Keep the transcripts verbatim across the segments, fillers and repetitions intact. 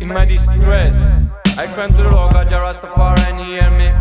in my distress. I cry to the Lord God, Jah Rastafari, and He hear me.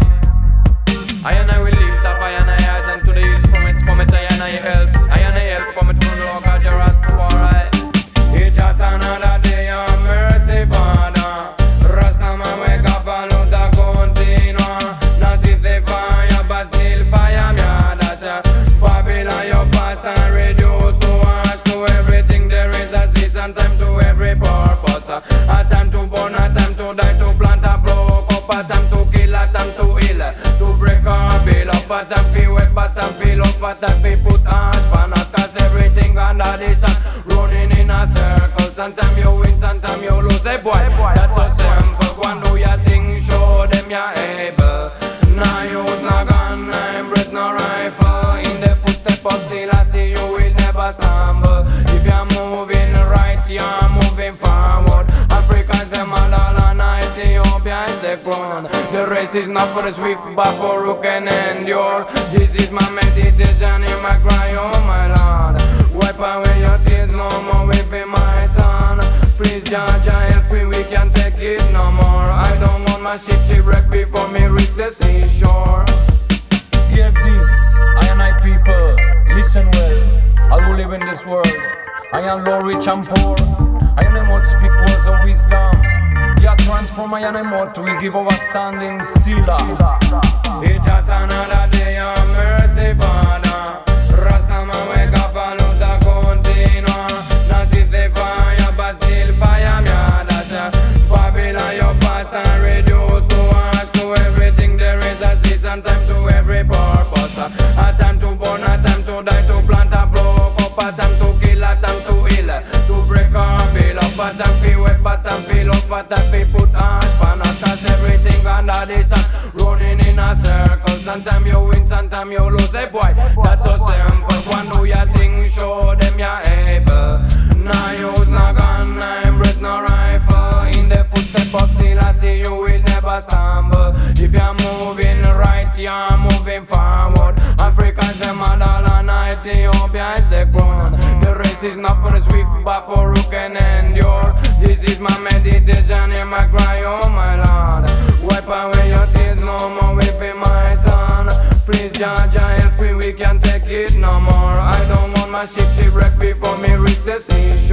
I and I will lift up, I and I eyes unto the hills from whence cometh I and I help. I and I help cometh from the Lord God, Jah Rastafari. It's just another day of mercy, Father. Rastaman wake up and luta continua. Nazis the fire, but still fire me a dash. Babylon your past and reduce to ash. To everything there is a season, time to every purpose. A time to burn, a time to die, to plant a block up. A time to kill, a time to heal, to break our bill up. A time fi wet, a time fi love, a time fi put ash pan us. Cause everything under the sun running in a circle. Sometimes you win, sometimes you lose. Hey boy, that's so simple. When do your thing, show them you're able. Nah use no gun, nah embrace no rifle. In the footsteps of Selassie you will never stumble. If you're moving right, you're moving forward. Africa is the motherland, Ethiopia is the crown. The race is not for the swift but for who can endure. This is my meditation in my cry, oh my Lord. Wipe away your tears, no more weeping my son. Please Jah Jah help me, we can't take it no more. I don't want my ship shipwreck before me reach the seashore. Hear this, I and I people, listen well. I will live in this world. I am low, rich and poor. I am not speak words of wisdom. The transform I am not will give overstanding Sila. It's just another day of mercy, Father. Rastaman wake up and luta continua. Nazis the fire, but still fire me a dash. Babylon your past and reduce to ash. To everything there is a season, time to every purpose. A time to burn, a time to die, to plant a block up. A time to kill, a time to heal, to break our bill up. A time fi wet, a time fi love, a time fi put ash pan us. Cause everything under the sun running in a circle. Sometimes you win, sometimes you lose. Hey boy, that's so simple. When do your thing, show them you're able. Nah use no gun, nah embrace no rifle. In the footsteps of Selassie you will never stumble. If you're moving right, you're moving forward. Africa is the motherland, Ethiopia is the crown. The race is not for the swift but for who can endure. This is my meditation in my cry, oh my Lord. Wipe away your tears, no more weeping my son. Please Jah Jah help me, we can't take it no more. I don't want my ship shipwreck before me reach the seashore.